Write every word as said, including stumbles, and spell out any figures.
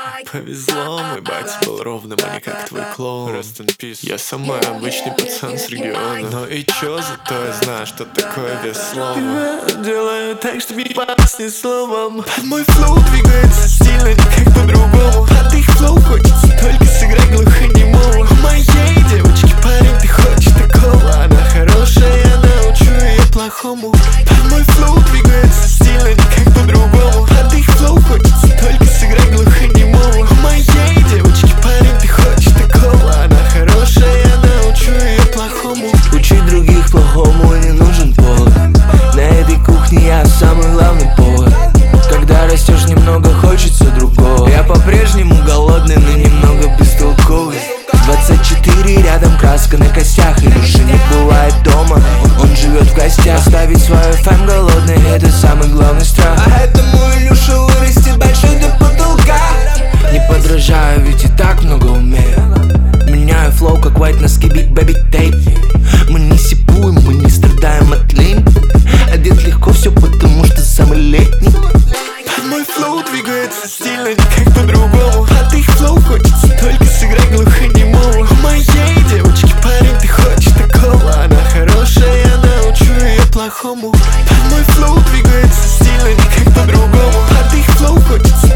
Повезло, мой батя был ровным, а не как твой клоун. Rest in peace. Я самый обычный пацан с региона. Но и чё, зато я знаю, что такое вес слова. Делаю так, что ебать ни словом. Под мой флоу двигается стильно, никак по-другому. Под их флоу хочется только сыграть глухонемого. У моей девочки парень, ты хочешь такого? Она хорошая, я научу ее плохому. Под мой флоу двигается стильно, никак по-другому. Под их флоу хочется только сыграть глухонемого. У моей девочки парень, ты хочешь такого? Она хорошая, я научу ее плохому. Учить других плохому не нужен повод. На этой кухне я самый главный повод. Когда растешь, немного хочется другого. Я по-прежнему голодный, но немного бестолковый. Двадцать четыре рядом, краска на костях. Илюша не бывает дома, он, он живет в гостях. Оставить свою фэм голодной, это самый главный страх. А этому Илюша вырастет большой до потолка. Не подражаю, ведь и так много умею. Меняю флоу, как white носки Big Baby Tape. Мы не сипуем, мы не страдаем от лень. Одет легко все, потому что самый летний. Под мой флоу двигается стильно, никак по-другому. Под их флоу хочется только сыграть глухонемого. У моей девочки парень, ты хочешь такого? Она хорошая, я научу ее плохому. Под мой флоу двигается стильно, никак по-другому. Под их флоу хочется